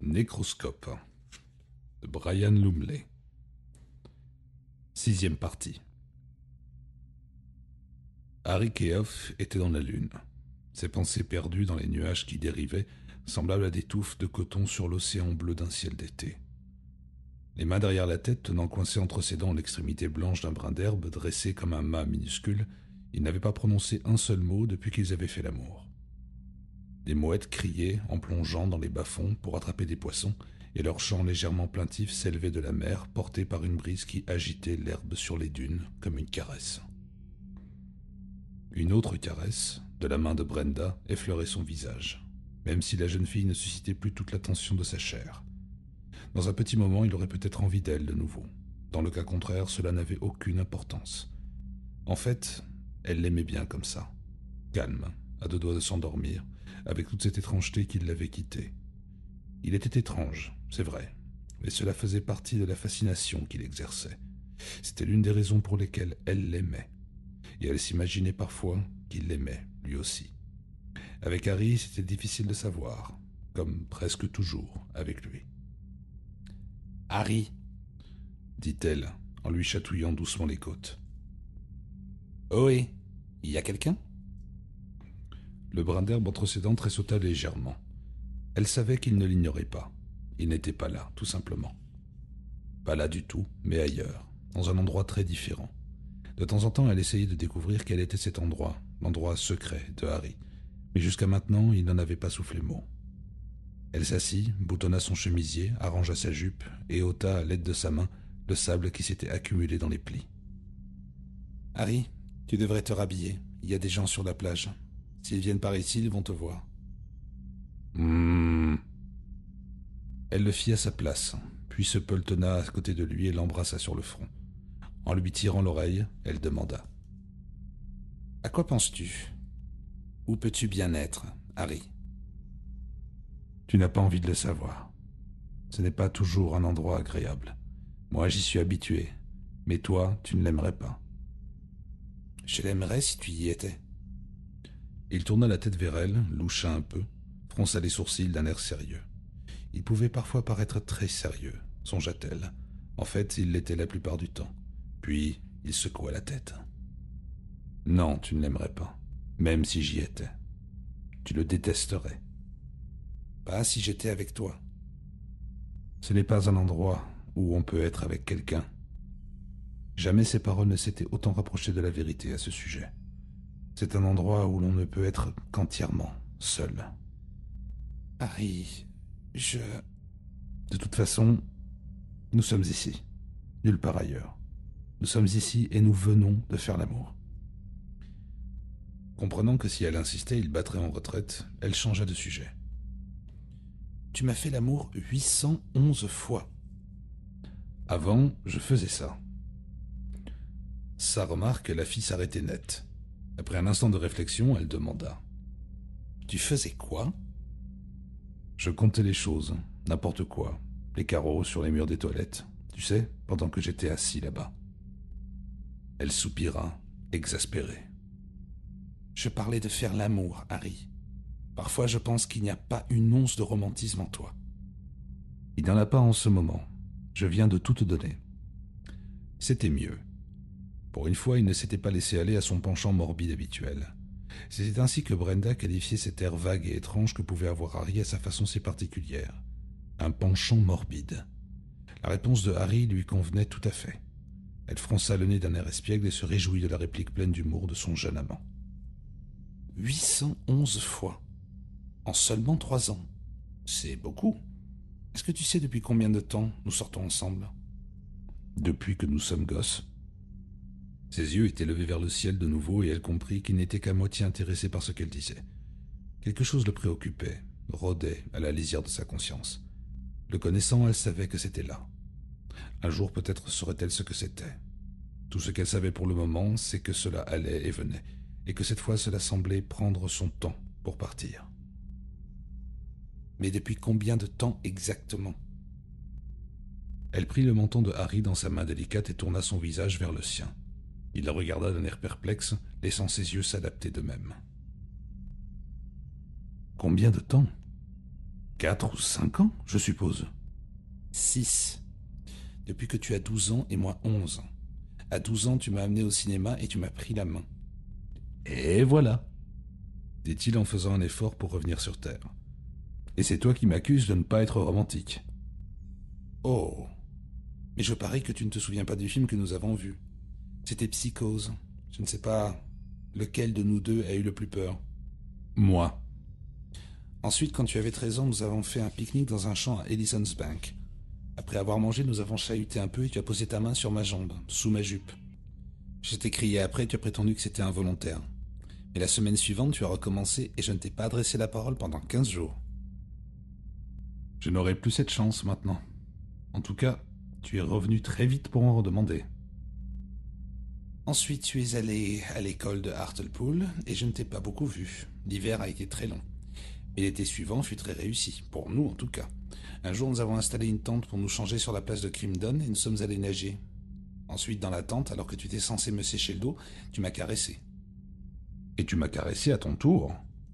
Nécroscope de Brian Lumley. 6e partie. Harry Keough était dans la lune, ses pensées perdues dans les nuages qui dérivaient, semblables à des touffes de coton sur l'océan bleu d'un ciel d'été. Les mains derrière la tête, tenant coincé entre ses dents l'extrémité blanche d'un brin d'herbe dressé comme un mât minuscule, il n'avait pas prononcé un seul mot depuis qu'ils avaient fait l'amour. Des mouettes criaient en plongeant dans les bas-fonds pour attraper des poissons, et leur chant légèrement plaintif s'élevait de la mer, porté par une brise qui agitait l'herbe sur les dunes comme une caresse. Une autre caresse, de la main de Brenda, effleurait son visage, même si la jeune fille ne suscitait plus toute l'attention de sa chair. Dans un petit moment, il aurait peut-être envie d'elle de nouveau. Dans le cas contraire, cela n'avait aucune importance. En fait, elle l'aimait bien comme ça, calme, à deux doigts de s'endormir, avec toute cette étrangeté qui l'avait quitté. Il était étrange, c'est vrai, mais cela faisait partie de la fascination qu'il exerçait. C'était l'une des raisons pour lesquelles elle l'aimait, et elle s'imaginait parfois qu'il l'aimait, lui aussi. Avec Harry, c'était difficile de savoir, comme presque toujours avec lui. « Harry !» dit-elle, en lui chatouillant doucement les côtes. « Ohé, il y a quelqu'un ?» Le brin d'herbe entre ses dents tressauta légèrement. Elle savait qu'il ne l'ignorait pas. Il n'était pas là, tout simplement. Pas là du tout, mais ailleurs, dans un endroit très différent. De temps en temps, elle essayait de découvrir quel était cet endroit, l'endroit secret de Harry. Mais jusqu'à maintenant, il n'en avait pas soufflé mot. Elle s'assit, boutonna son chemisier, arrangea sa jupe et ôta à l'aide de sa main le sable qui s'était accumulé dans les plis. « Harry, tu devrais te rhabiller. Il y a des gens sur la plage. S'ils viennent par ici, ils vont te voir. » Elle le fit à sa place, puis se pelletonna à côté de lui et l'embrassa sur le front. En lui tirant l'oreille, elle demanda. « À quoi penses-tu? Où peux-tu bien être, Harry ?» « Tu n'as pas envie de le savoir. Ce n'est pas toujours un endroit agréable. Moi, j'y suis habitué, mais toi, tu ne l'aimerais pas. »« Je l'aimerais si tu y étais. » Il tourna la tête vers elle, loucha un peu, fronça les sourcils d'un air sérieux. Il pouvait parfois paraître très sérieux, songea-t-elle. En fait, il l'était la plupart du temps. Puis, il secoua la tête. « Non, tu ne l'aimerais pas, même si j'y étais. Tu le détesterais. » « Pas si j'étais avec toi. » Ce n'est pas un endroit où on peut être avec quelqu'un. Jamais ses paroles ne s'étaient autant rapprochées de la vérité à ce sujet. C'est un endroit où l'on ne peut être qu'entièrement seul. « Harry, je... » De toute façon, nous sommes ici, nulle part ailleurs. Nous sommes ici et nous venons de faire l'amour. Comprenant que si elle insistait, il battrait en retraite, elle changea de sujet. « Tu m'as fait l'amour 811 fois. » « Avant, je faisais ça. » Sa remarque la fit s'arrêter net. Après un instant de réflexion, elle demanda. « Tu faisais quoi ?» « Je comptais les choses, n'importe quoi, les carreaux sur les murs des toilettes, tu sais, pendant que j'étais assis là-bas. » Elle soupira, exaspérée. « Je parlais de faire l'amour, Harry. Parfois, je pense qu'il n'y a pas une once de romantisme en toi. »« Il n'y en a pas en ce moment. Je viens de tout te donner. » C'était mieux. Pour une fois, il ne s'était pas laissé aller à son penchant morbide habituel. C'était ainsi que Brenda qualifiait cet air vague et étrange que pouvait avoir Harry à sa façon si particulière. Un penchant morbide. La réponse de Harry lui convenait tout à fait. Elle fronça le nez d'un air espiègle et se réjouit de la réplique pleine d'humour de son jeune amant. 811 fois. En seulement 3 ans. C'est beaucoup. Est-ce que tu sais depuis combien de temps nous sortons ensemble ? Depuis que nous sommes gosses. Ses yeux étaient levés vers le ciel de nouveau et elle comprit qu'il n'était qu'à moitié intéressé par ce qu'elle disait. Quelque chose le préoccupait, rôdait à la lisière de sa conscience. Le connaissant, elle savait que c'était là. Un jour peut-être saurait-elle ce que c'était. Tout ce qu'elle savait pour le moment, c'est que cela allait et venait, et que cette fois cela semblait prendre son temps pour partir. Mais depuis combien de temps exactement ? Elle prit le menton de Harry dans sa main délicate et tourna son visage vers le sien. Il la regarda d'un air perplexe, laissant ses yeux s'adapter d'eux-mêmes. « Combien de temps ? 4 ou 5 ans, je suppose. 6. Depuis que tu as 12 ans et moi 11. À 12 ans, tu m'as amené au cinéma et tu m'as pris la main. Et voilà, dit-il en faisant un effort pour revenir sur terre. Et c'est toi qui m'accuses de ne pas être romantique. Oh. Mais je parie que tu ne te souviens pas du film que nous avons vu. C'était Psychose. Je ne sais pas lequel de nous deux a eu le plus peur. Moi. Ensuite, quand tu avais 13 ans, nous avons fait un pique-nique dans un champ à Ellison's Bank. Après avoir mangé, nous avons chahuté un peu et tu as posé ta main sur ma jambe, sous ma jupe. Je t'ai crié après et tu as prétendu que c'était involontaire. Mais la semaine suivante, tu as recommencé et je ne t'ai pas adressé la parole pendant 15 jours. Je n'aurai plus cette chance maintenant. En tout cas, tu es revenu très vite pour en redemander. Ensuite, tu es allé à l'école de Hartlepool et je ne t'ai pas beaucoup vu. L'hiver a été très long. Et l'été suivant fut très réussi, pour nous en tout cas. Un jour, nous avons installé une tente pour nous changer sur la place de Crimdon et nous sommes allés nager. Ensuite, dans la tente, alors que tu étais censé me sécher le dos, tu m'as caressé. Et tu m'as caressé à ton tour.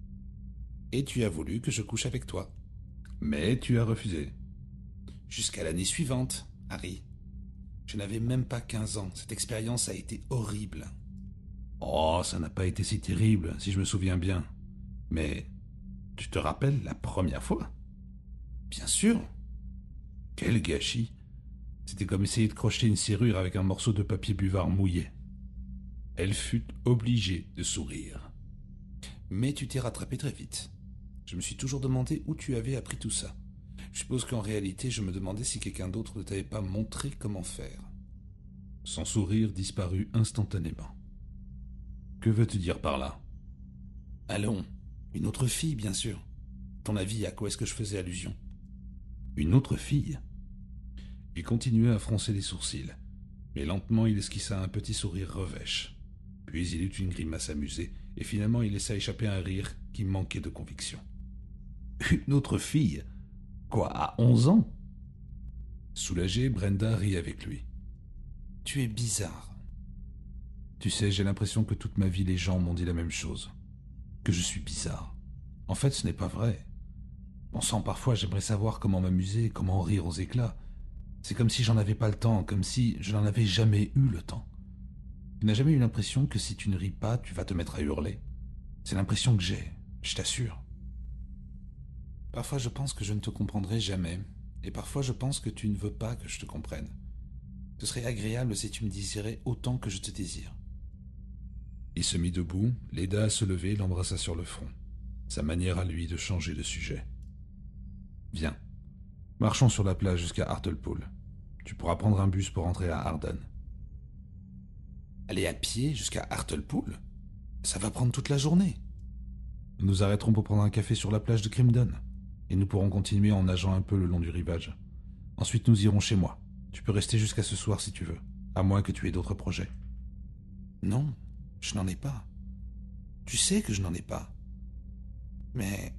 Et tu as voulu que je couche avec toi. Mais tu as refusé. Jusqu'à l'année suivante, Harry. Je n'avais même pas 15 ans. Cette expérience a été horrible. Oh, ça n'a pas été si terrible, si je me souviens bien. Mais tu te rappelles la première fois? Bien sûr. Quel gâchis. C'était comme essayer de crocheter une serrure avec un morceau de papier buvard mouillé. Elle fut obligée de sourire. Mais tu t'es rattrapé très vite. Je me suis toujours demandé où tu avais appris tout ça. Je suppose qu'en réalité, je me demandais si quelqu'un d'autre ne t'avait pas montré comment faire. Son sourire disparut instantanément. Que veux-tu dire par là? Allons, une autre fille, bien sûr. Ton avis, à quoi est-ce que je faisais allusion? Une autre fille? Il continuait à froncer les sourcils, mais lentement il esquissa un petit sourire revêche. Puis il eut une grimace amusée, et finalement il laissa échapper un rire qui manquait de conviction. Une autre fille? Quoi, à 11 ans? Soulagée, Brenda rit avec lui. Tu es bizarre. Tu sais, j'ai l'impression que toute ma vie les gens m'ont dit la même chose. Que je suis bizarre. En fait, ce n'est pas vrai. Bon sang, parfois j'aimerais savoir comment m'amuser, comment rire aux éclats. C'est comme si j'en avais pas le temps, comme si je n'en avais jamais eu le temps. Tu n'as jamais eu l'impression que si tu ne ris pas, tu vas te mettre à hurler? C'est l'impression que j'ai, je t'assure. Parfois je pense que je ne te comprendrai jamais, et parfois je pense que tu ne veux pas que je te comprenne. Ce serait agréable si tu me désirais autant que je te désire. Il se mit debout, l'aida à se lever et l'embrassa sur le front. Sa manière à lui de changer de sujet. Viens, marchons sur la plage jusqu'à Hartlepool. Tu pourras prendre un bus pour rentrer à Arden. Aller à pied jusqu'à Hartlepool? Ça va prendre toute la journée. Nous nous arrêterons pour prendre un café sur la plage de Crimdon, et nous pourrons continuer en nageant un peu le long du rivage. Ensuite nous irons chez moi. Tu peux rester jusqu'à ce soir si tu veux, à moins que tu aies d'autres projets. Non, je n'en ai pas. Tu sais que je n'en ai pas. Mais...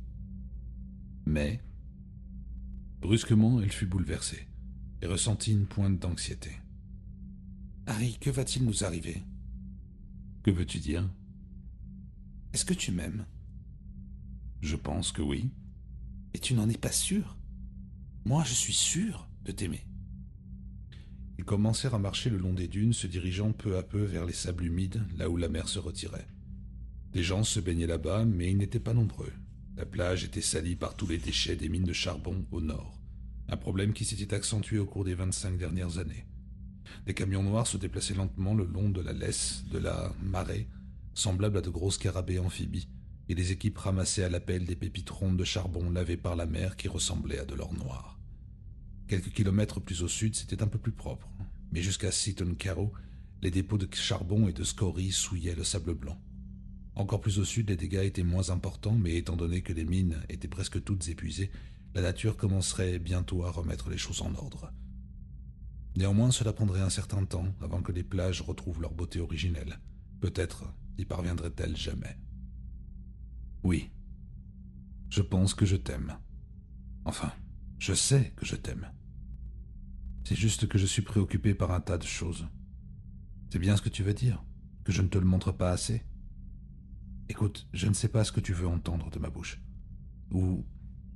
Brusquement, elle fut bouleversée, et ressentit une pointe d'anxiété. Harry, que va-t-il nous arriver? Que veux-tu dire? Est-ce que tu m'aimes? Je pense que oui. Et tu n'en es pas sûr? Moi, je suis sûr de t'aimer. Ils commencèrent à marcher le long des dunes, se dirigeant peu à peu vers les sables humides, là où la mer se retirait. Des gens se baignaient là-bas, mais ils n'étaient pas nombreux. La plage était salie par tous les déchets des mines de charbon au nord, un problème qui s'était accentué au cours des 25 dernières années. Des camions noirs se déplaçaient lentement le long de la laisse, de la marée, semblables à de gros scarabées amphibies, et les équipes ramassaient à la pelle des pépites rondes de charbon lavées par la mer qui ressemblaient à de l'or noir. Quelques kilomètres plus au sud, c'était un peu plus propre, mais jusqu'à Seaton Carrow, les dépôts de charbon et de scories souillaient le sable blanc. Encore plus au sud, les dégâts étaient moins importants, mais étant donné que les mines étaient presque toutes épuisées, la nature commencerait bientôt à remettre les choses en ordre. Néanmoins, cela prendrait un certain temps avant que les plages retrouvent leur beauté originelle. Peut-être y parviendraient-elles jamais. Oui, je pense que je t'aime. Enfin, je sais que je t'aime. C'est juste que je suis préoccupé par un tas de choses. C'est bien ce que tu veux dire? Que je ne te le montre pas assez? Écoute, je ne sais pas ce que tu veux entendre de ma bouche. Ou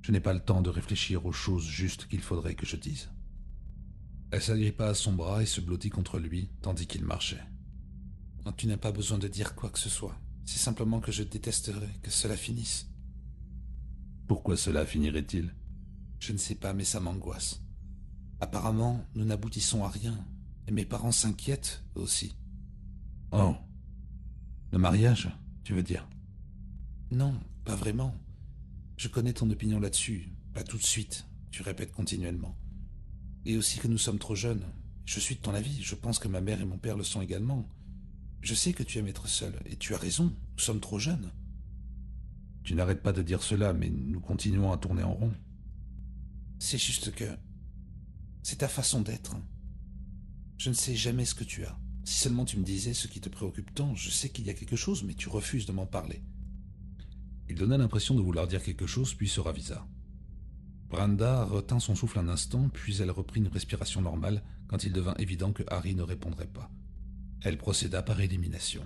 Je n'ai pas le temps de réfléchir aux choses justes qu'il faudrait que je dise. Elle s'agrippa à son bras et se blottit contre lui, tandis qu'il marchait. Non, tu n'as pas besoin de dire quoi que ce soit. C'est simplement que je détesterais que cela finisse. Pourquoi cela finirait-il? Je ne sais pas, mais ça m'angoisse. Apparemment, nous n'aboutissons à rien, et mes parents s'inquiètent aussi. Oh. Le mariage, tu veux dire? Non, pas vraiment. Je connais ton opinion là-dessus, pas tout de suite, tu répètes continuellement. Et aussi que nous sommes trop jeunes. Je suis de ton avis, je pense que ma mère et mon père le sont également. Je sais que tu aimes être seul, et tu as raison, nous sommes trop jeunes. Tu n'arrêtes pas de dire cela, mais nous continuons à tourner en rond. C'est juste que... c'est ta façon d'être. Je ne sais jamais ce que tu as. Si seulement tu me disais ce qui te préoccupe tant, je sais qu'il y a quelque chose, mais tu refuses de m'en parler. Il donna l'impression de vouloir dire quelque chose, puis se ravisa. Brenda retint son souffle un instant, puis elle reprit une respiration normale quand il devint évident que Harry ne répondrait pas. Elle procéda par élimination.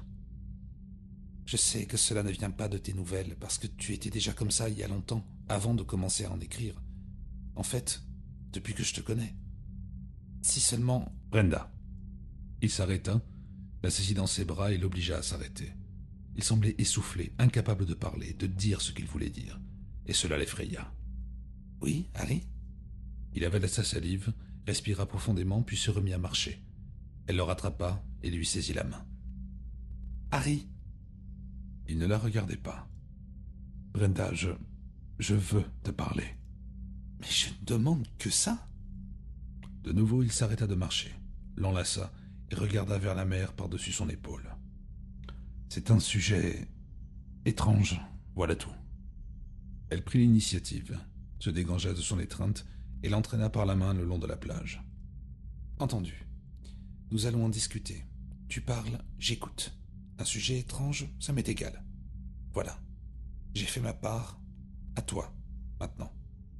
Je sais que cela ne vient pas de tes nouvelles, parce que tu étais déjà comme ça il y a longtemps, avant de commencer à en écrire. En fait, depuis que je te connais. Si seulement... Brenda. Il s'arrêta, la saisit dans ses bras et l'obligea à s'arrêter. Il semblait essoufflé, incapable de parler, de dire ce qu'il voulait dire, et cela l'effraya. Oui, Harry? Il avala sa salive, respira profondément, puis se remit à marcher. Elle le rattrapa et lui saisit la main. Harry! Il ne la regardait pas. Brenda, je veux te parler. Mais je ne demande que ça. De nouveau, il s'arrêta de marcher, l'enlaça et regarda vers la mer par-dessus son épaule. C'est un sujet étrange, voilà tout. Elle prit l'initiative, se dégagea de son étreinte et l'entraîna par la main le long de la plage. Entendu. Nous allons en discuter. Tu parles, j'écoute. Un sujet étrange, ça m'est égal. Voilà. J'ai fait ma part. À toi, maintenant.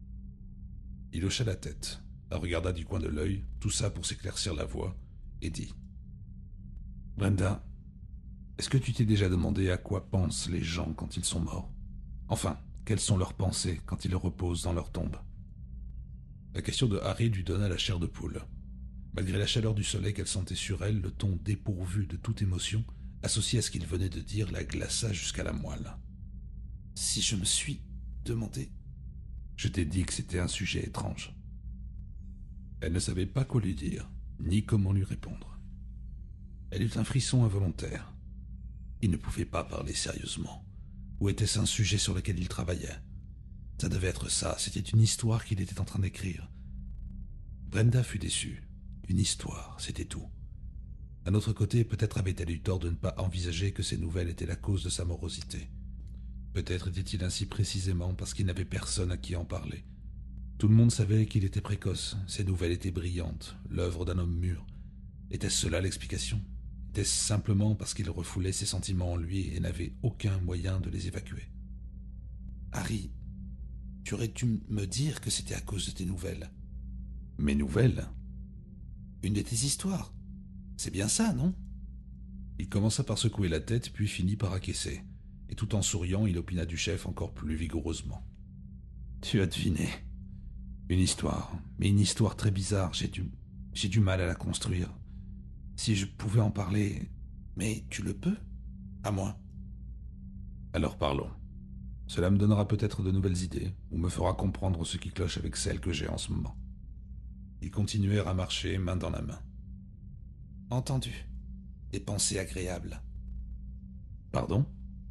Il hocha la tête, la regarda du coin de l'œil, tout ça pour s'éclaircir la voix, et dit « Brenda, est-ce que tu t'es déjà demandé à quoi pensent les gens quand ils sont morts? Enfin, quelles sont leurs pensées quand ils reposent dans leur tombe ?» La question de Harry lui donna la chair de poule. Malgré la chaleur du soleil qu'elle sentait sur elle, le ton dépourvu de toute émotion, associé à ce qu'il venait de dire, la glaça jusqu'à la moelle. « Si je me suis demandé... » Je t'ai dit que c'était un sujet étrange. Elle ne savait pas quoi lui dire, ni comment lui répondre. Elle eut un frisson involontaire. Il ne pouvait pas parler sérieusement. Ou était-ce un sujet sur lequel il travaillait? Ça devait être ça, c'était une histoire qu'il était en train d'écrire. Brenda fut déçue. Une histoire, c'était tout. D'un autre côté, peut-être avait-elle eu tort de ne pas envisager que ces nouvelles étaient la cause de sa morosité. Peut-être était-il ainsi précisément parce qu'il n'avait personne à qui en parler. Tout le monde savait qu'il était précoce, ses nouvelles étaient brillantes, l'œuvre d'un homme mûr. Était-ce cela l'explication? Était-ce simplement parce qu'il refoulait ses sentiments en lui et n'avait aucun moyen de les évacuer? Harry, tu aurais dû me dire que c'était à cause de tes nouvelles. Mes nouvelles? Une de tes histoires. C'est bien ça, non? Il commença par secouer la tête, puis finit par acquiescer. Et tout en souriant, il opina du chef encore plus vigoureusement. Tu as deviné. Une histoire, mais une histoire très bizarre. J'ai du mal à la construire. Si je pouvais en parler... Mais tu le peux? À moi. Alors parlons. Cela me donnera peut-être de nouvelles idées, ou me fera comprendre ce qui cloche avec celles que j'ai en ce moment. Ils continuèrent à marcher, main dans la main. Entendu. Des pensées agréables. Pardon?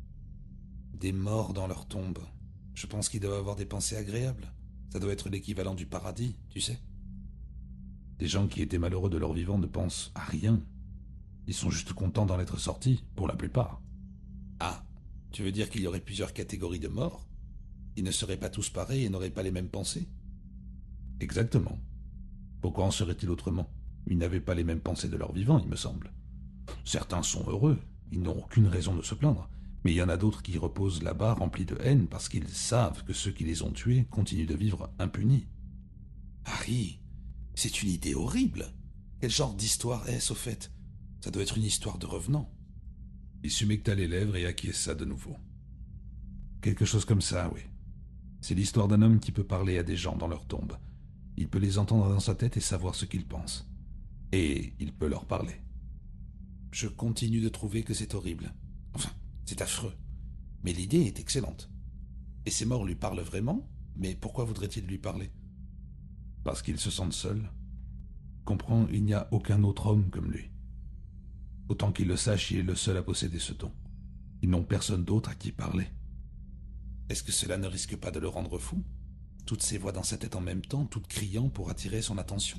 Des morts dans leur tombe. Je pense qu'ils doivent avoir des pensées agréables. Ça doit être l'équivalent du paradis, tu sais. Des gens qui étaient malheureux de leur vivant ne pensent à rien. Ils sont juste contents d'en être sortis, pour la plupart. Ah, tu veux dire qu'il y aurait plusieurs catégories de morts? Ils ne seraient pas tous pareils et n'auraient pas les mêmes pensées? Exactement. Pourquoi en serait-il autrement? Ils n'avaient pas les mêmes pensées de leur vivant, il me semble. Certains sont heureux, ils n'ont aucune raison de se plaindre, mais il y en a d'autres qui reposent là-bas remplis de haine parce qu'ils savent que ceux qui les ont tués continuent de vivre impunis. Harry, c'est une idée horrible. Quel genre d'histoire est-ce au fait? Ça doit être une histoire de revenants. Il s'humecta les lèvres et acquiesça de nouveau. Quelque chose comme ça, oui. C'est l'histoire d'un homme qui peut parler à des gens dans leur tombe. Il peut les entendre dans sa tête et savoir ce qu'ils pensent. Et il peut leur parler. Je continue de trouver que c'est horrible. Enfin, c'est affreux. Mais l'idée est excellente. Et ces morts lui parlent vraiment? Mais pourquoi voudrait-il lui parler? Parce qu'ils se sentent seuls. Comprends, il n'y a aucun autre homme comme lui. Autant qu'il le sache, il est le seul à posséder ce don. Ils n'ont personne d'autre à qui parler. Est-ce que cela ne risque pas de le rendre fou? Toutes ces voix dans sa tête en même temps, toutes criant pour attirer son attention.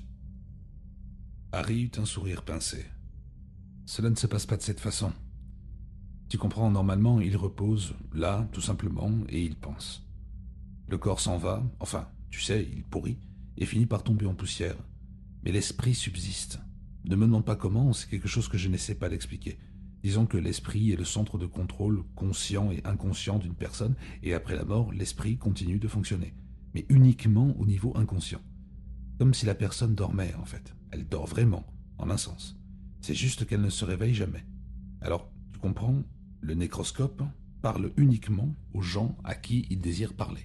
Harry eut un sourire pincé. Cela ne se passe pas de cette façon. Tu comprends, normalement, il repose, là, tout simplement, et il pense. Le corps s'en va, enfin, tu sais, il pourrit, et finit par tomber en poussière. Mais l'esprit subsiste. Ne me demande pas comment, c'est quelque chose que je n'essaie pas d'expliquer. Disons que l'esprit est le centre de contrôle conscient et inconscient d'une personne, et après la mort, l'esprit continue de fonctionner. Mais uniquement au niveau inconscient. Comme si la personne dormait, en fait. Elle dort vraiment, en un sens. C'est juste qu'elle ne se réveille jamais. Alors, tu comprends, le nécroscope parle uniquement aux gens à qui il désire parler.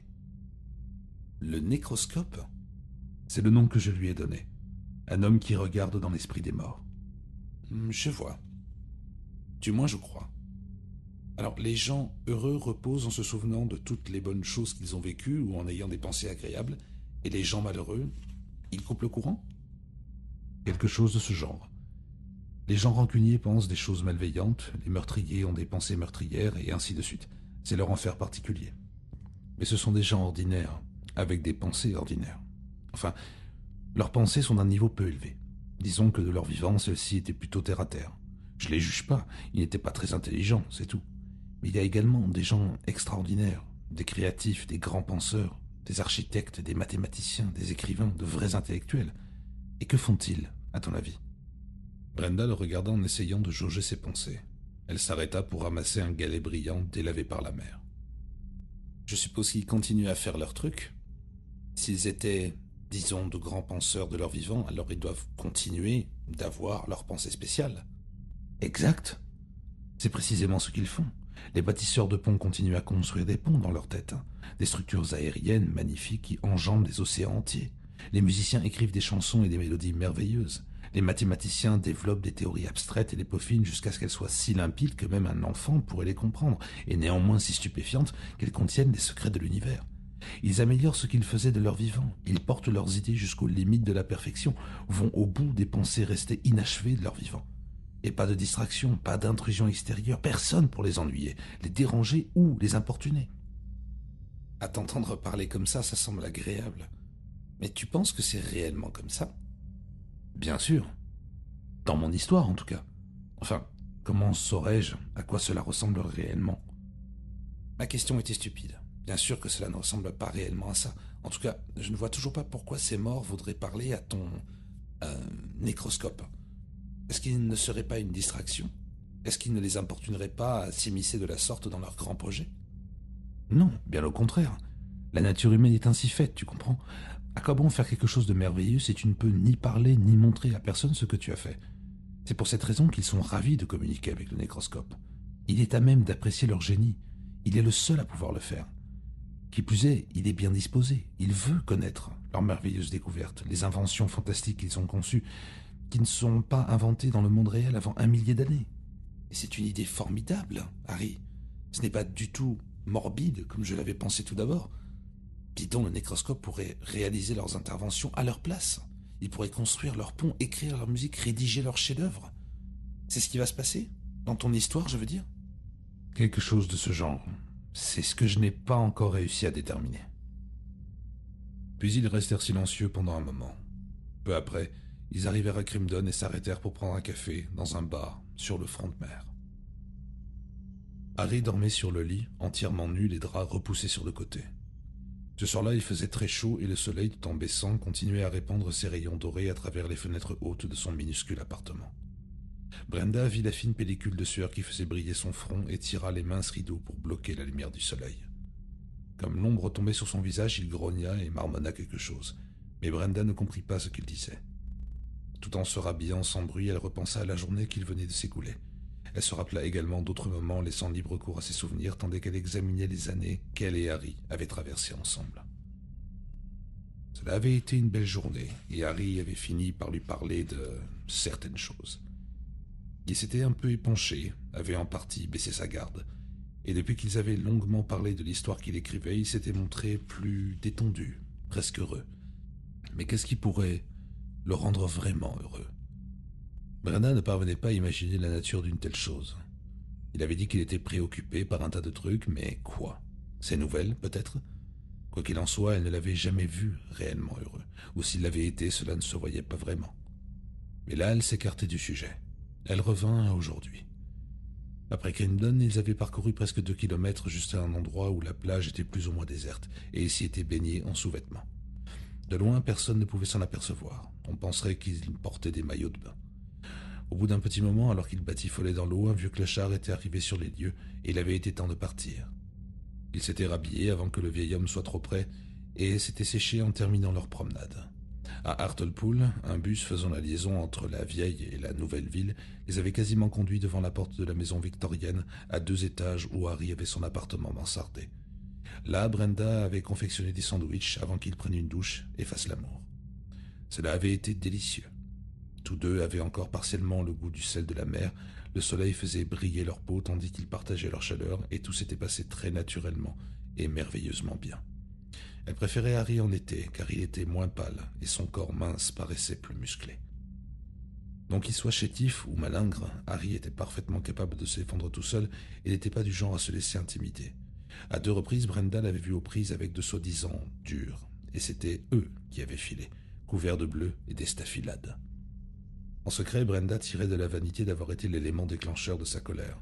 Le nécroscope? C'est le nom que je lui ai donné. Un homme qui regarde dans l'esprit des morts. Je vois. Du moins, je crois. Alors, les gens heureux reposent en se souvenant de toutes les bonnes choses qu'ils ont vécues ou en ayant des pensées agréables, et les gens malheureux, ils coupent le courant? Quelque chose de ce genre. Les gens rancuniers pensent des choses malveillantes, les meurtriers ont des pensées meurtrières, et ainsi de suite. C'est leur enfer particulier. Mais ce sont des gens ordinaires, avec des pensées ordinaires. Enfin, leurs pensées sont d'un niveau peu élevé. Disons que de leur vivant, celles-ci étaient plutôt terre à terre. Je les juge pas, ils n'étaient pas très intelligents, c'est tout. Mais il y a également des gens extraordinaires, des créatifs, des grands penseurs, des architectes, des mathématiciens, des écrivains, de vrais intellectuels. Et que font-ils, à ton avis? Brenda le regarda en essayant de jauger ses pensées. Elle s'arrêta pour ramasser un galet brillant délavé par la mer. Je suppose qu'ils continuent à faire leur truc. S'ils étaient, disons, de grands penseurs de leur vivant, alors ils doivent continuer d'avoir leurs pensées spéciales. Exact. C'est précisément ce qu'ils font. Les bâtisseurs de ponts continuent à construire des ponts dans leur tête, des structures aériennes magnifiques qui enjambent des océans entiers. Les musiciens écrivent des chansons et des mélodies merveilleuses. Les mathématiciens développent des théories abstraites et les peaufinent jusqu'à ce qu'elles soient si limpides que même un enfant pourrait les comprendre, et néanmoins si stupéfiantes qu'elles contiennent les secrets de l'univers. Ils améliorent ce qu'ils faisaient de leur vivant, ils portent leurs idées jusqu'aux limites de la perfection, vont au bout des pensées restées inachevées de leur vivant. Et pas de distraction, pas d'intrusion extérieure, personne pour les ennuyer, les déranger ou les importuner. À t'entendre parler comme ça semble agréable. Mais tu penses que c'est réellement comme ça? Bien sûr. Dans mon histoire, en tout cas. Enfin, comment saurais-je à quoi cela ressemble réellement? Ma question était stupide. Bien sûr que cela ne ressemble pas réellement à ça. En tout cas, je ne vois toujours pas pourquoi ces morts voudraient parler à ton nécroscope. Est-ce qu'il ne serait pas une distraction? Est-ce qu'il ne les importunerait pas à s'immiscer de la sorte dans leurs grands projets? Non, bien au contraire. La nature humaine est ainsi faite, tu comprends? À quoi bon faire quelque chose de merveilleux si tu ne peux ni parler ni montrer à personne ce que tu as fait? C'est pour cette raison qu'ils sont ravis de communiquer avec le nécroscope. Il est à même d'apprécier leur génie. Il est le seul à pouvoir le faire. Qui plus est, il est bien disposé. Il veut connaître leurs merveilleuses découvertes, les inventions fantastiques qu'ils ont conçues, qui ne sont pas inventées dans le monde réel avant 1 millier d'années. Et c'est une idée formidable, Harry. Ce n'est pas du tout morbide, comme je l'avais pensé tout d'abord. Dis donc, le nécroscope pourrait réaliser leurs interventions à leur place. Ils pourraient construire leurs ponts, écrire leur musique, rédiger leurs chefs-d'œuvre. C'est ce qui va se passer? Dans ton histoire, je veux dire? Quelque chose de ce genre. C'est ce que je n'ai pas encore réussi à déterminer. Puis ils restèrent silencieux pendant un moment. Peu après, ils arrivèrent à Crimdon et s'arrêtèrent pour prendre un café dans un bar sur le front de mer. Harry dormait sur le lit, entièrement nu, les draps repoussés sur le côté. Ce soir-là, il faisait très chaud et le soleil, tout en baissant, continuait à répandre ses rayons dorés à travers les fenêtres hautes de son minuscule appartement. Brenda vit la fine pellicule de sueur qui faisait briller son front et tira les minces rideaux pour bloquer la lumière du soleil. Comme l'ombre tombait sur son visage, il grogna et marmonna quelque chose, mais Brenda ne comprit pas ce qu'il disait. Tout en se rhabillant sans bruit, elle repensa à la journée qu'il venait de s'écouler. Elle se rappela également d'autres moments laissant libre cours à ses souvenirs tandis qu'elle examinait les années qu'elle et Harry avaient traversées ensemble. Cela avait été une belle journée, et Harry avait fini par lui parler de certaines choses. Il s'était un peu épanché, avait en partie baissé sa garde, et depuis qu'ils avaient longuement parlé de l'histoire qu'il écrivait, il s'était montré plus détendu, presque heureux. Mais qu'est-ce qui pourrait le rendre vraiment heureux? Brenda ne parvenait pas à imaginer la nature d'une telle chose. Il avait dit qu'il était préoccupé par un tas de trucs, mais quoi? Ses nouvelles, peut-être? Quoi qu'il en soit, elle ne l'avait jamais vu réellement heureux, ou s'il l'avait été, cela ne se voyait pas vraiment. Mais là, elle s'écartait du sujet. Elle revint à aujourd'hui. Après Crindon, ils avaient parcouru presque 2 kilomètres jusqu'à un endroit où la plage était plus ou moins déserte, et ils s'y étaient baignés en sous-vêtements. De loin, personne ne pouvait s'en apercevoir. On penserait qu'ils portaient des maillots de bain. Au bout d'un petit moment, alors qu'ils batifolaient dans l'eau, un vieux clochard était arrivé sur les lieux, et il avait été temps de partir. Ils s'étaient rhabillés avant que le vieil homme soit trop près, et s'étaient séchés en terminant leur promenade. À Hartlepool, un bus faisant la liaison entre la vieille et la nouvelle ville les avait quasiment conduits devant la porte de la maison victorienne à 2 étages où Harry avait son appartement mansardé. Là, Brenda avait confectionné des sandwichs avant qu'ils prennent une douche et fassent l'amour. Cela avait été délicieux. Tous deux avaient encore partiellement le goût du sel de la mer. Le soleil faisait briller leur peau tandis qu'ils partageaient leur chaleur et tout s'était passé très naturellement et merveilleusement bien. Elle préférait Harry en été car il était moins pâle et son corps mince paraissait plus musclé. Donc qu'il soit chétif ou malingre, Harry était parfaitement capable de se défendre tout seul et n'était pas du genre à se laisser intimider. À 2 reprises, Brenda l'avait vu aux prises avec de soi-disant durs, et c'était eux qui avaient filé, couverts de bleu et d'estafilades. En secret, Brenda tirait de la vanité d'avoir été l'élément déclencheur de sa colère.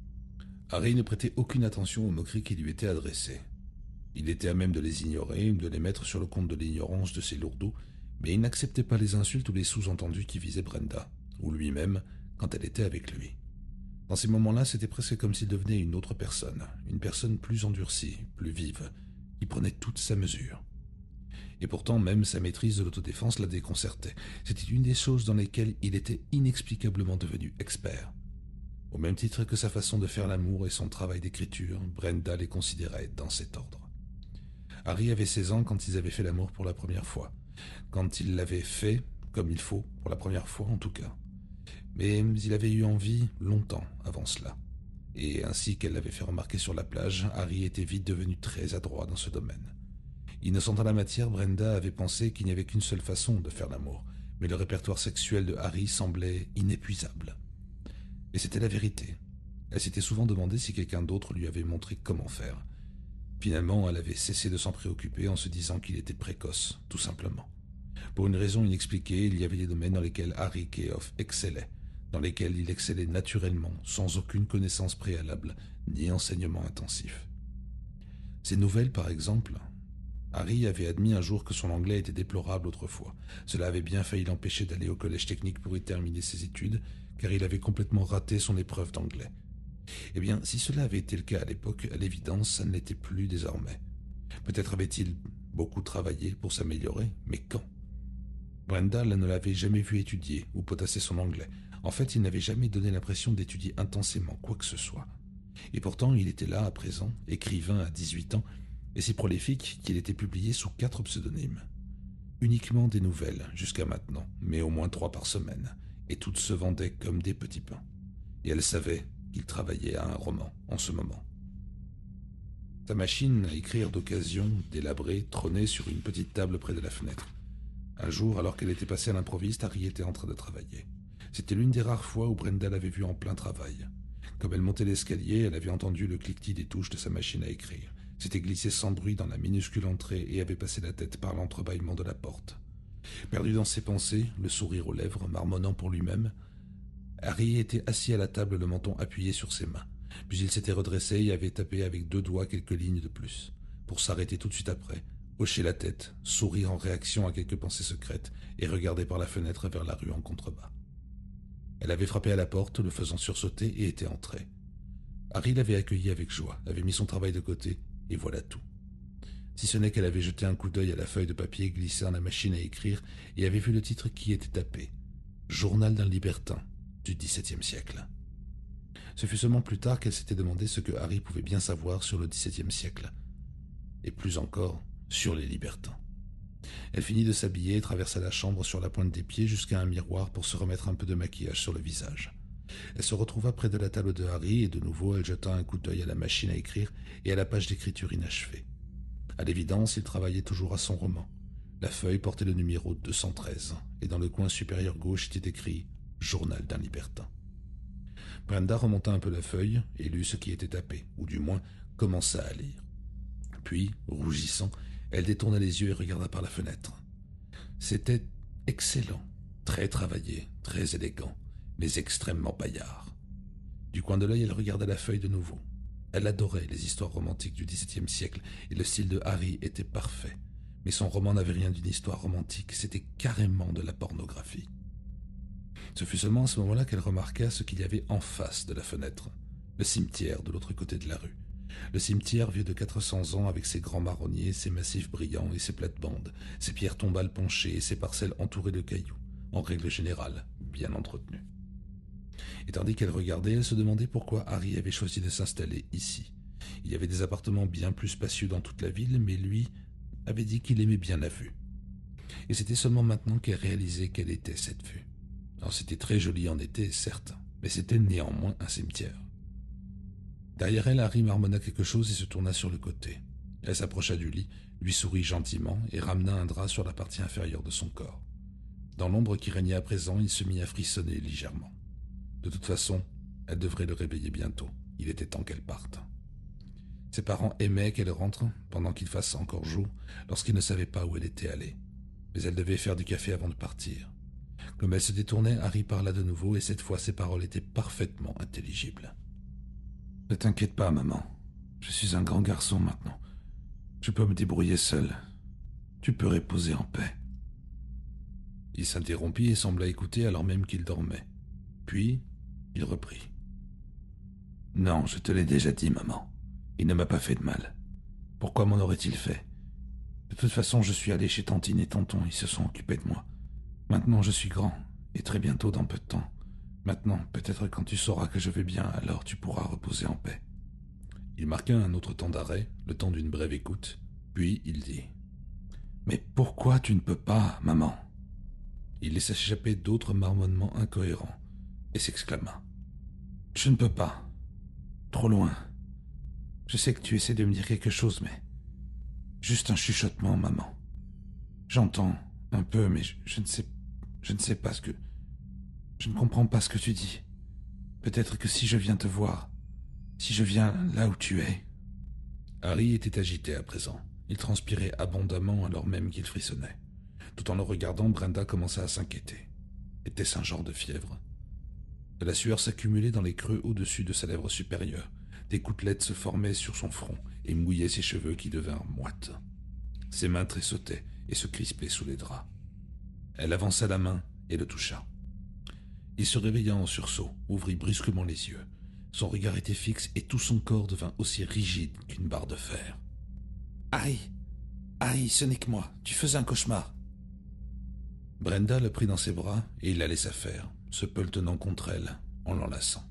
Harry ne prêtait aucune attention aux moqueries qui lui étaient adressées. Il était à même de les ignorer, de les mettre sur le compte de l'ignorance de ses lourdeaux, mais il n'acceptait pas les insultes ou les sous-entendus qui visaient Brenda, ou lui-même, quand elle était avec lui. Dans ces moments-là, c'était presque comme s'il devenait une autre personne, une personne plus endurcie, plus vive, qui prenait toute sa mesure. Et pourtant, même sa maîtrise de l'autodéfense la déconcertait. C'était une des choses dans lesquelles il était inexplicablement devenu expert. Au même titre que sa façon de faire l'amour et son travail d'écriture, Brenda les considérait dans cet ordre. Harry avait 16 ans quand ils avaient fait l'amour pour la première fois. Quand il l'avait fait, comme il faut, pour la première fois en tout cas. Mais il avait eu envie longtemps avant cela. Et ainsi qu'elle l'avait fait remarquer sur la plage, Harry était vite devenu très adroit dans ce domaine. Innocente en la matière, Brenda avait pensé qu'il n'y avait qu'une seule façon de faire l'amour, mais le répertoire sexuel de Harry semblait inépuisable. Et c'était la vérité. Elle s'était souvent demandé si quelqu'un d'autre lui avait montré comment faire. Finalement, elle avait cessé de s'en préoccuper en se disant qu'il était précoce, tout simplement. Pour une raison inexpliquée, il y avait des domaines dans lesquels Harry Keough excellait, dans lesquels il excellait naturellement, sans aucune connaissance préalable, ni enseignement intensif. Ces nouvelles, par exemple... Harry avait admis un jour que son anglais était déplorable autrefois. Cela avait bien failli l'empêcher d'aller au collège technique pour y terminer ses études, car il avait complètement raté son épreuve d'anglais. Eh bien, si cela avait été le cas à l'époque, à l'évidence, ça ne l'était plus désormais. Peut-être avait-il beaucoup travaillé pour s'améliorer, mais quand? Brenda ne l'avait jamais vu étudier ou potasser son anglais. En fait, il n'avait jamais donné l'impression d'étudier intensément quoi que ce soit. Et pourtant, il était là à présent, écrivain à 18 ans, et si prolifique qu'il était publié sous 4 pseudonymes. Uniquement des nouvelles, jusqu'à maintenant, mais au moins 3 par semaine, et toutes se vendaient comme des petits pains. Et elle savait qu'il travaillait à un roman en ce moment. Sa machine à écrire d'occasion, délabrée, trônait sur une petite table près de la fenêtre. Un jour, alors qu'elle était passée à l'improviste, Harry était en train de travailler. C'était l'une des rares fois où Brenda l'avait vue en plein travail. Comme elle montait l'escalier, elle avait entendu le cliquetis des touches de sa machine à écrire. S'était glissé sans bruit dans la minuscule entrée et avait passé la tête par l'entrebâillement de la porte. Perdu dans ses pensées, le sourire aux lèvres, marmonnant pour lui-même, Harry était assis à la table, le menton appuyé sur ses mains. Puis il s'était redressé et avait tapé avec 2 doigts quelques lignes de plus, pour s'arrêter tout de suite après, hocher la tête, sourire en réaction à quelques pensées secrètes et regarder par la fenêtre vers la rue en contrebas. Elle avait frappé à la porte, le faisant sursauter, et était entrée. Harry l'avait accueillie avec joie, avait mis son travail de côté, et voilà tout. Si ce n'est qu'elle avait jeté un coup d'œil à la feuille de papier glissée dans la machine à écrire et avait vu le titre qui était tapé. « Journal d'un libertin du XVIIe siècle ». Ce fut seulement plus tard qu'elle s'était demandé ce que Harry pouvait bien savoir sur le XVIIe siècle, et plus encore sur les libertins. Elle finit de s'habiller et traversa la chambre sur la pointe des pieds jusqu'à un miroir pour se remettre un peu de maquillage sur le visage. Elle se retrouva près de la table de Harry et de nouveau elle jeta un coup d'œil à la machine à écrire et à la page d'écriture inachevée. À l'évidence, il travaillait toujours à son roman. La feuille portait le numéro 213 et dans le coin supérieur gauche était écrit « Journal d'un libertin ». Brenda remonta un peu la feuille et lut ce qui était tapé, ou du moins commença à lire. Puis, rougissant, elle détourna les yeux et regarda par la fenêtre. C'était excellent, très travaillé, très élégant, mais extrêmement paillard. Du coin de l'œil, elle regarda la feuille de nouveau. Elle adorait les histoires romantiques du XVIIe siècle et le style de Harry était parfait. Mais son roman n'avait rien d'une histoire romantique, c'était carrément de la pornographie. Ce fut seulement à ce moment-là qu'elle remarqua ce qu'il y avait en face de la fenêtre, le cimetière de l'autre côté de la rue. Le cimetière vieux de 400 ans avec ses grands marronniers, ses massifs brillants et ses plates-bandes, ses pierres tombales penchées et ses parcelles entourées de cailloux, en règle générale, bien entretenues. Et tandis qu'elle regardait, elle se demandait pourquoi Harry avait choisi de s'installer ici. Il y avait des appartements bien plus spacieux dans toute la ville, mais lui avait dit qu'il aimait bien la vue. Et c'était seulement maintenant qu'elle réalisait quelle était cette vue. Alors c'était très joli en été, certes, mais c'était néanmoins un cimetière. Derrière elle, Harry marmonna quelque chose et se tourna sur le côté. Elle s'approcha du lit, lui sourit gentiment et ramena un drap sur la partie inférieure de son corps. Dans l'ombre qui régnait à présent, il se mit à frissonner légèrement. De toute façon, elle devrait le réveiller bientôt. Il était temps qu'elle parte. Ses parents aimaient qu'elle rentre pendant qu'il fasse encore jour, lorsqu'ils ne savaient pas où elle était allée. Mais elle devait faire du café avant de partir. Comme elle se détournait, Harry parla de nouveau et cette fois ses paroles étaient parfaitement intelligibles. « Ne t'inquiète pas, maman. Je suis un grand garçon maintenant. Je peux me débrouiller seul. Tu peux reposer en paix. » Il s'interrompit et sembla écouter alors même qu'il dormait. Puis, il reprit. « Non, je te l'ai déjà dit, maman. Il ne m'a pas fait de mal. Pourquoi m'en aurait-il fait? De toute façon, je suis allé chez Tantine et Tonton, ils se sont occupés de moi. Maintenant, je suis grand, et très bientôt dans peu de temps. Maintenant, peut-être quand tu sauras que je vais bien, alors tu pourras reposer en paix. » Il marqua un autre temps d'arrêt, le temps d'une brève écoute, puis il dit. « Mais pourquoi tu ne peux pas, maman ?» Il laissa échapper d'autres marmonnements incohérents, et s'exclama. « Je ne peux pas. Trop loin. Je sais que tu essaies de me dire quelque chose, mais... Juste un chuchotement, maman. J'entends un peu, mais je ne sais pas ce que... Je ne comprends pas ce que tu dis. Peut-être que si je viens te voir, si je viens là où tu es... » Harry était agité à présent. Il transpirait abondamment alors même qu'il frissonnait. Tout en le regardant, Brenda commença à s'inquiéter. Était-ce un genre de fièvre? De la sueur s'accumulait dans les creux au-dessus de sa lèvre supérieure. Des gouttelettes se formaient sur son front et mouillaient ses cheveux qui devinrent moites. Ses mains tressautaient et se crispaient sous les draps. Elle avança la main et le toucha. Il se réveilla en sursaut, ouvrit brusquement les yeux. Son regard était fixe et tout son corps devint aussi rigide qu'une barre de fer. « Harry, ce n'est que moi. Tu faisais un cauchemar. » Brenda le prit dans ses bras et il la laissa faire, se pelletonnant contre elle, en l'enlaçant.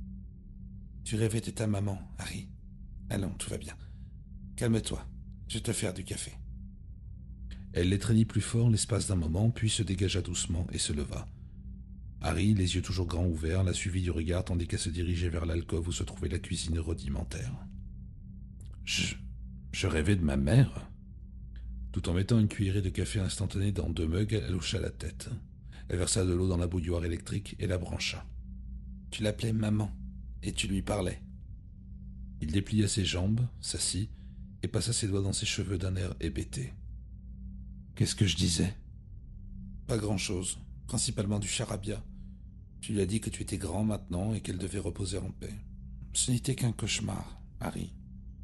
« Tu rêvais de ta maman, Harry. Allons, tout va bien. Calme-toi, je vais te faire du café. » Elle l'étreignit plus fort l'espace d'un moment, puis se dégagea doucement et se leva. Harry, les yeux toujours grands ouverts, la suivit du regard tandis qu'elle se dirigeait vers l'alcôve où se trouvait la cuisine rudimentaire. « Je rêvais de ma mère ?» Tout en mettant une cuillerée de café instantané dans 2 mugs, elle hocha la tête. Elle versa de l'eau dans la bouilloire électrique et la brancha. « Tu l'appelais maman, et tu lui parlais. » Il déplia ses jambes, s'assit, et passa ses doigts dans ses cheveux d'un air hébété. « Qu'est-ce que je disais ?»« Pas grand-chose, principalement du charabia. Tu lui as dit que tu étais grand maintenant et qu'elle devait reposer en paix. Ce n'était qu'un cauchemar, Harry. »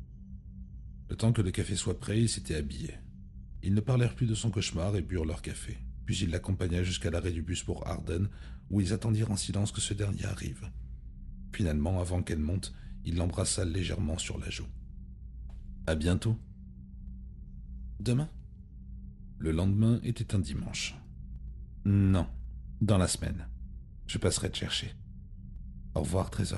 Le temps que le café soit prêt, ils s'étaient habillés. Ils ne parlèrent plus de son cauchemar et burent leur café. Puis il l'accompagna jusqu'à l'arrêt du bus pour Arden, où ils attendirent en silence que ce dernier arrive. Finalement, avant qu'elle monte, il l'embrassa légèrement sur la joue. « À bientôt. »« Demain ?» Le lendemain était un dimanche. « Non, dans la semaine. Je passerai te chercher. Au revoir, Trésor. »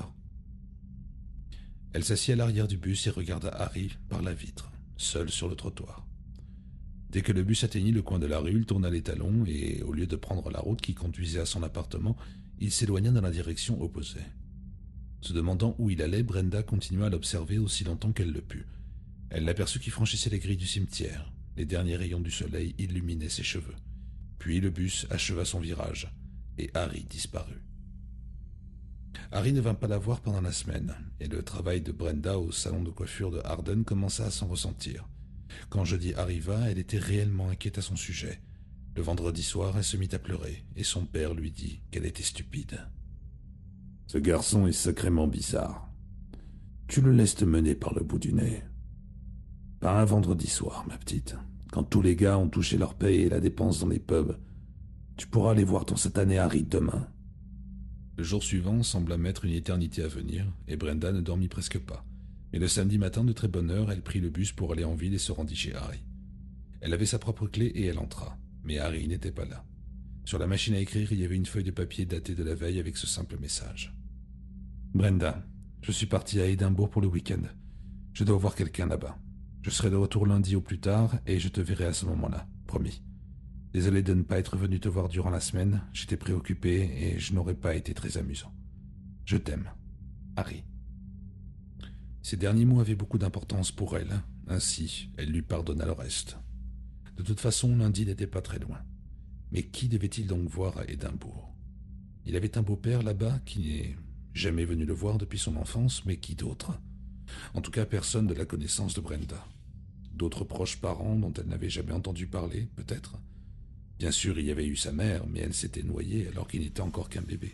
Elle s'assit à l'arrière du bus et regarda Harry par la vitre, seul sur le trottoir. Dès que le bus atteignit le coin de la rue, il tourna les talons et, au lieu de prendre la route qui conduisait à son appartement, il s'éloigna dans la direction opposée. Se demandant où il allait, Brenda continua à l'observer aussi longtemps qu'elle le put. Elle l'aperçut qui franchissait les grilles du cimetière. Les derniers rayons du soleil illuminaient ses cheveux. Puis le bus acheva son virage, et Harry disparut. Harry ne vint pas la voir pendant la semaine, et le travail de Brenda au salon de coiffure de Harden commença à s'en ressentir. Quand jeudi arriva, elle était réellement inquiète à son sujet. Le vendredi soir, elle se mit à pleurer, et son père lui dit qu'elle était stupide. « Ce garçon est sacrément bizarre. Tu le laisses te mener par le bout du nez. Pas un vendredi soir, ma petite. Quand tous les gars ont touché leur paye et la dépense dans les pubs, tu pourras aller voir ton satané Harry demain. » Le jour suivant sembla mettre une éternité à venir, et Brenda ne dormit presque pas. Mais le samedi matin, de très bonne heure, elle prit le bus pour aller en ville et se rendit chez Harry. Elle avait sa propre clé et elle entra, mais Harry n'était pas là. Sur la machine à écrire, il y avait une feuille de papier datée de la veille avec ce simple message. « Brenda, je suis parti à Édimbourg pour le week-end. Je dois voir quelqu'un là-bas. Je serai de retour lundi au plus tard et je te verrai à ce moment-là, promis. Désolé de ne pas être venu te voir durant la semaine, j'étais préoccupé et je n'aurais pas été très amusant. Je t'aime, Harry. » Ces derniers mots avaient beaucoup d'importance pour elle, ainsi elle lui pardonna le reste. De toute façon, lundi n'était pas très loin. Mais qui devait-il donc voir à Édimbourg? Il avait un beau-père là-bas qui n'est jamais venu le voir depuis son enfance, mais qui d'autre? En tout cas, personne de la connaissance de Brenda. D'autres proches parents dont elle n'avait jamais entendu parler, peut-être. Bien sûr, il y avait eu sa mère, mais elle s'était noyée alors qu'il n'était encore qu'un bébé.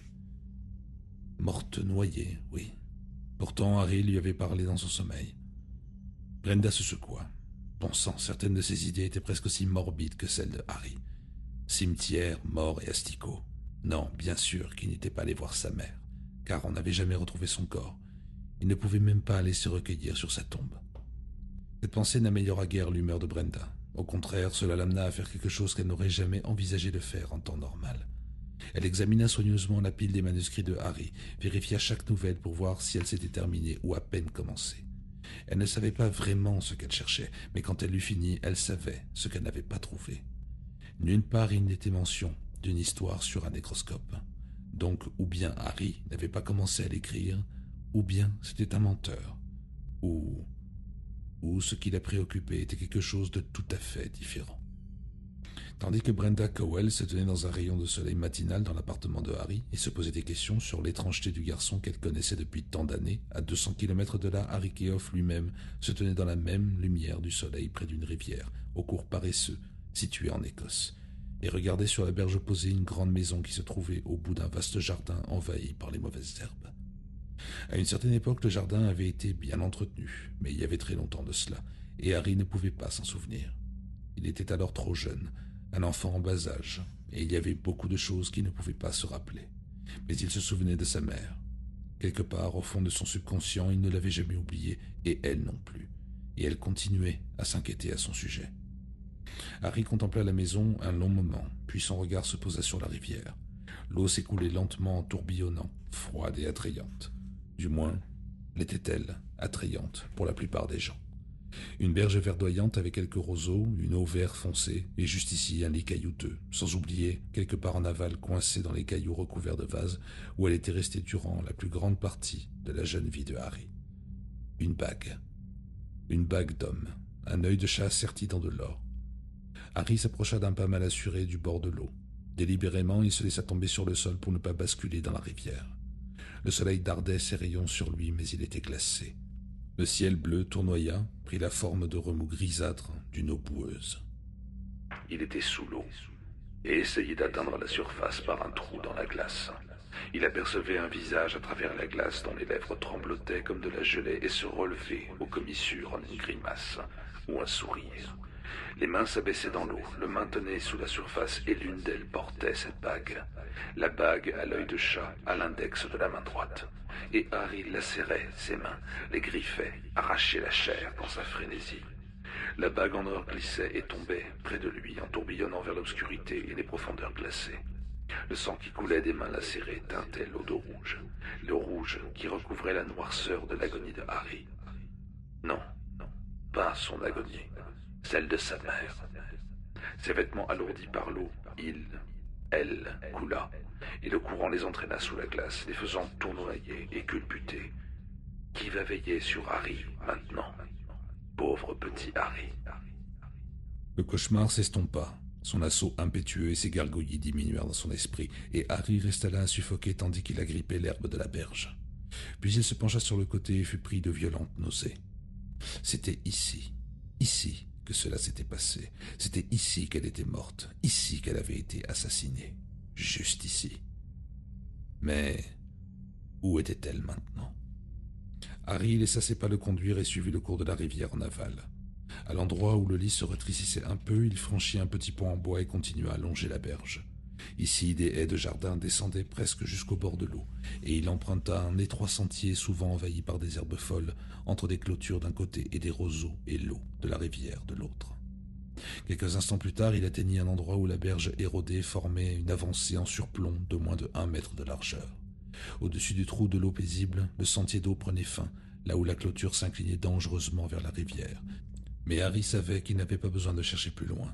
Morte noyée, oui. Pourtant, Harry lui avait parlé dans son sommeil. Brenda se secoua. Bon sang, certaines de ses idées étaient presque aussi morbides que celles de Harry. Cimetière, mort et asticots. Non, bien sûr qu'il n'était pas allé voir sa mère, car on n'avait jamais retrouvé son corps. Il ne pouvait même pas aller se recueillir sur sa tombe. Cette pensée n'améliora guère l'humeur de Brenda. Au contraire, cela l'amena à faire quelque chose qu'elle n'aurait jamais envisagé de faire en temps normal. Elle examina soigneusement la pile des manuscrits de Harry, vérifia chaque nouvelle pour voir si elle s'était terminée ou à peine commencée. Elle ne savait pas vraiment ce qu'elle cherchait, mais quand elle eut fini, elle savait ce qu'elle n'avait pas trouvé. Nulle part il n'était mention d'une histoire sur un nécroscope. Donc, ou bien Harry n'avait pas commencé à l'écrire, ou bien c'était un menteur, ou ce qui la préoccupait était quelque chose de tout à fait différent. Tandis que Brenda Cowell se tenait dans un rayon de soleil matinal dans l'appartement de Harry et se posait des questions sur l'étrangeté du garçon qu'elle connaissait depuis tant d'années, à 200 kilomètres de là, Harry Keough lui-même se tenait dans la même lumière du soleil près d'une rivière, au cours paresseux, située en Écosse, et regardait sur la berge opposée une grande maison qui se trouvait au bout d'un vaste jardin envahi par les mauvaises herbes. À une certaine époque, le jardin avait été bien entretenu, mais il y avait très longtemps de cela, et Harry ne pouvait pas s'en souvenir. Il était alors trop jeune, un enfant en bas âge, et il y avait beaucoup de choses qu'il ne pouvait pas se rappeler. Mais il se souvenait de sa mère. Quelque part, au fond de son subconscient, il ne l'avait jamais oubliée, et elle non plus, et elle continuait à s'inquiéter à son sujet. Harry contempla la maison un long moment, puis son regard se posa sur la rivière. L'eau s'écoulait lentement en tourbillonnant, froide et attrayante. Du moins, l'était-elle, attrayante pour la plupart des gens. Une berge verdoyante avec quelques roseaux, une eau vert foncé, et juste ici un lit caillouteux, sans oublier, quelque part en aval coincé dans les cailloux recouverts de vases, où elle était restée durant la plus grande partie de la jeune vie de Harry. Une bague d'homme, un œil de chat serti dans de l'or. Harry s'approcha d'un pas mal assuré du bord de l'eau. Délibérément, il se laissa tomber sur le sol pour ne pas basculer dans la rivière. Le soleil dardait ses rayons sur lui, mais il était glacé. Le ciel bleu tournoya, prit la forme de remous grisâtres d'une eau boueuse. Il était sous l'eau et essayait d'atteindre la surface par un trou dans la glace. Il apercevait un visage à travers la glace dont les lèvres tremblotaient comme de la gelée et se relevaient aux commissures en une grimace ou un sourire. Les mains s'abaissaient dans l'eau, le maintenaient sous la surface et l'une d'elles portait cette bague. La bague à l'œil de chat à l'index de la main droite. Et Harry la serrait, ses mains, les griffait, arrachait la chair dans sa frénésie. La bague en or glissait et tombait près de lui en tourbillonnant vers l'obscurité et les profondeurs glacées. Le sang qui coulait des mains lacérées teintait l'eau de rouge, le rouge qui recouvrait la noirceur de l'agonie de Harry. Non, pas son agonie, celle de sa mère. Ses vêtements alourdis par l'eau, elle coula, et le courant les entraîna sous la glace, les faisant tournoyer et culbuter. Qui va veiller sur Harry maintenant? Pauvre petit Harry. Le cauchemar s'estompa. Son assaut impétueux et ses gargouillis diminuèrent dans son esprit, et Harry resta là à suffoquer tandis qu'il agrippait l'herbe de la berge. Puis il se pencha sur le côté et fut pris de violentes nausées. C'était ici que cela s'était passé. C'était ici qu'elle était morte, ici qu'elle avait été assassinée. Juste ici. Mais où était-elle maintenant? Harry laissa ses pas le conduire et suivit le cours de la rivière en aval. À l'endroit où le lit se rétrécissait un peu, il franchit un petit pont en bois et continua à longer la berge. Ici, des haies de jardin descendaient presque jusqu'au bord de l'eau, et il emprunta un étroit sentier souvent envahi par des herbes folles, entre des clôtures d'un côté et des roseaux et l'eau de la rivière de l'autre. Quelques instants plus tard, il atteignit un endroit où la berge érodée formait une avancée en surplomb de moins de 1 mètre de largeur. Au-dessus du trou de l'eau paisible, le sentier d'eau prenait fin, là où la clôture s'inclinait dangereusement vers la rivière. Mais Harry savait qu'il n'avait pas besoin de chercher plus loin.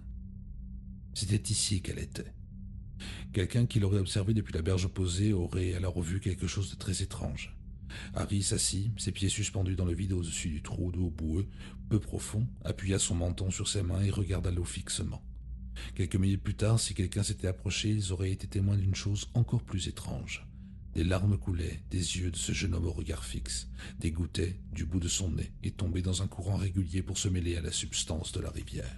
C'était ici qu'elle était. Quelqu'un qui l'aurait observé depuis la berge opposée aurait alors vu quelque chose de très étrange. Harry s'assit, ses pieds suspendus dans le vide au-dessus du trou d'eau boueux, peu profond, appuya son menton sur ses mains et regarda l'eau fixement. Quelques minutes plus tard, si quelqu'un s'était approché, ils auraient été témoins d'une chose encore plus étrange. Des larmes coulaient des yeux de ce jeune homme au regard fixe, dégoûtaient du bout de son nez et tombaient dans un courant régulier pour se mêler à la substance de la rivière.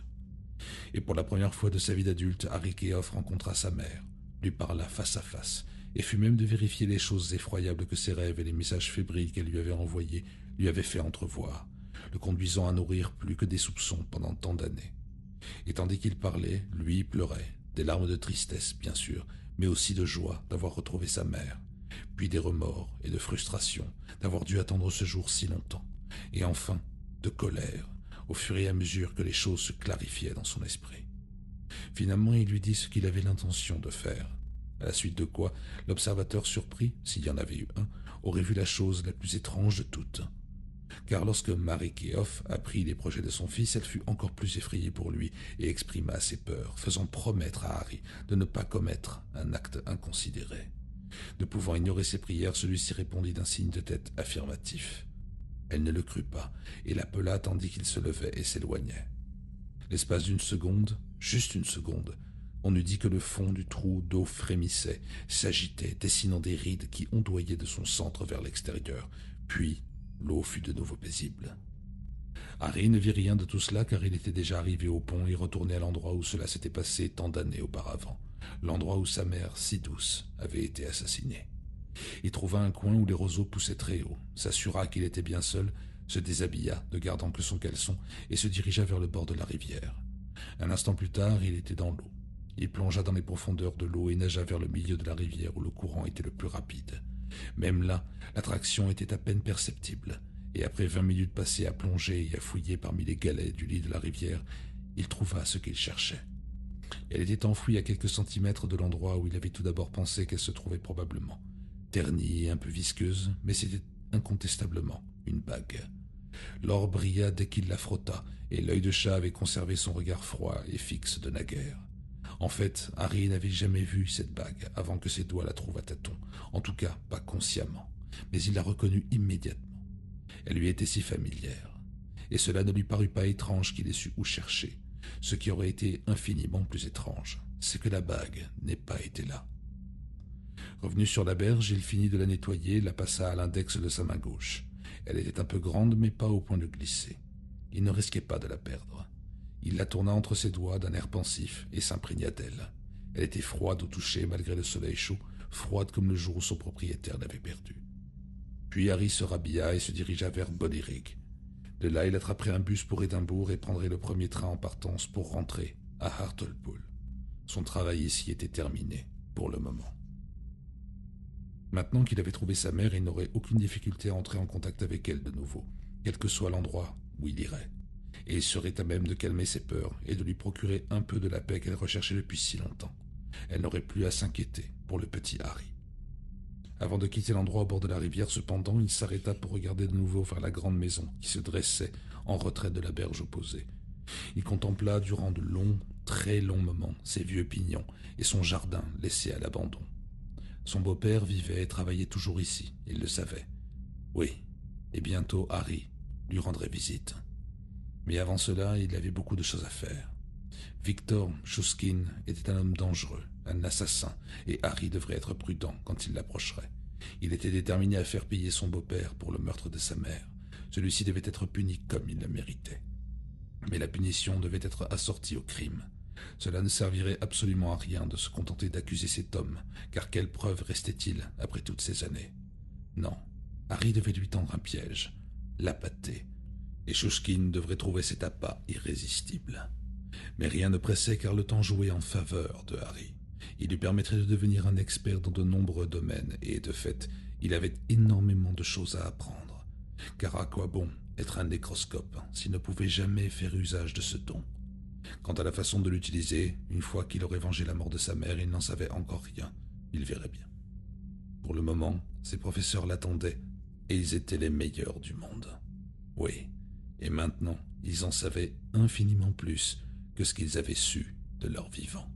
Et pour la première fois de sa vie d'adulte, Harry Keough rencontra sa mère, lui parla face à face, et fut même de vérifier les choses effroyables que ses rêves et les messages fébriles qu'elle lui avait envoyés lui avaient fait entrevoir, le conduisant à nourrir plus que des soupçons pendant tant d'années. Et tandis qu'il parlait, lui pleurait, des larmes de tristesse, bien sûr, mais aussi de joie d'avoir retrouvé sa mère, puis des remords et de frustration d'avoir dû attendre ce jour si longtemps, et enfin de colère au fur et à mesure que les choses se clarifiaient dans son esprit. Finalement, il lui dit ce qu'il avait l'intention de faire, à la suite de quoi l'observateur surpris, s'il y en avait eu un, aurait vu la chose la plus étrange de toutes. Car lorsque Mary Keough apprit les projets de son fils, elle fut encore plus effrayée pour lui et exprima ses peurs, faisant promettre à Harry de ne pas commettre un acte inconsidéré. Ne pouvant ignorer ses prières, celui-ci répondit d'un signe de tête affirmatif. Elle ne le crut pas, et l'appela tandis qu'il se levait et s'éloignait. L'espace d'une seconde, juste une seconde, on eût dit que le fond du trou d'eau frémissait, s'agitait, dessinant des rides qui ondoyaient de son centre vers l'extérieur, puis l'eau fut de nouveau paisible. Harry ne vit rien de tout cela car il était déjà arrivé au pont et retourné à l'endroit où cela s'était passé tant d'années auparavant, l'endroit où sa mère, si douce, avait été assassinée. Il trouva un coin où les roseaux poussaient très haut, s'assura qu'il était bien seul, se déshabilla, ne gardant que son caleçon, et se dirigea vers le bord de la rivière. Un instant plus tard, il était dans l'eau. Il plongea dans les profondeurs de l'eau et nagea vers le milieu de la rivière où le courant était le plus rapide. Même là, l'attraction était à peine perceptible, et après 20 minutes passées à plonger et à fouiller parmi les galets du lit de la rivière, il trouva ce qu'il cherchait. Elle était enfouie à quelques centimètres de l'endroit où il avait tout d'abord pensé qu'elle se trouvait probablement. Ternie et un peu visqueuse, mais c'était incontestablement une bague. L'or brilla dès qu'il la frotta, et l'œil de chat avait conservé son regard froid et fixe de naguère. En fait, Harry n'avait jamais vu cette bague avant que ses doigts la trouvent à tâtons, en tout cas pas consciemment, mais il la reconnut immédiatement. Elle lui était si familière, et cela ne lui parut pas étrange qu'il ait su où chercher. Ce qui aurait été infiniment plus étrange, c'est que la bague n'ait pas été là. Revenu sur la berge, il finit de la nettoyer, la passa à l'index de sa main gauche. Elle était un peu grande, mais pas au point de glisser. Il ne risquait pas de la perdre. Il la tourna entre ses doigts d'un air pensif et s'imprégna d'elle. Elle était froide au toucher malgré le soleil chaud, froide comme le jour où son propriétaire l'avait perdue. Puis Harry se rhabilla et se dirigea vers Bonnyrigg. De là, il attraperait un bus pour Édimbourg et prendrait le premier train en partance pour rentrer à Hartlepool. Son travail ici était terminé, pour le moment. Maintenant qu'il avait trouvé sa mère, il n'aurait aucune difficulté à entrer en contact avec elle de nouveau, quel que soit l'endroit où il irait. Et il serait à même de calmer ses peurs et de lui procurer un peu de la paix qu'elle recherchait depuis si longtemps. Elle n'aurait plus à s'inquiéter pour le petit Harry. Avant de quitter l'endroit au bord de la rivière, cependant, il s'arrêta pour regarder de nouveau vers la grande maison qui se dressait en retrait de la berge opposée. Il contempla durant de longs, très longs moments ses vieux pignons et son jardin laissé à l'abandon. Son beau-père vivait et travaillait toujours ici, il le savait. Oui, et bientôt Harry lui rendrait visite. Mais avant cela, il avait beaucoup de choses à faire. Victor Shushkin était un homme dangereux, un assassin, et Harry devrait être prudent quand il l'approcherait. Il était déterminé à faire payer son beau-père pour le meurtre de sa mère. Celui-ci devait être puni comme il le méritait. Mais la punition devait être assortie au crime. Cela ne servirait absolument à rien de se contenter d'accuser cet homme, car quelle preuve restait-il après toutes ces années? Non, Harry devait lui tendre un piège, l'appâter, et Shushkin devrait trouver cet appât irrésistible. Mais rien ne pressait car le temps jouait en faveur de Harry. Il lui permettrait de devenir un expert dans de nombreux domaines et, de fait, il avait énormément de choses à apprendre. Car à quoi bon être un nécroscope s'il ne pouvait jamais faire usage de ce don? Quant à la façon de l'utiliser, une fois qu'il aurait vengé la mort de sa mère, il n'en savait encore rien. Il verrait bien. Pour le moment, ses professeurs l'attendaient, et ils étaient les meilleurs du monde. Oui, et maintenant, ils en savaient infiniment plus que ce qu'ils avaient su de leur vivant.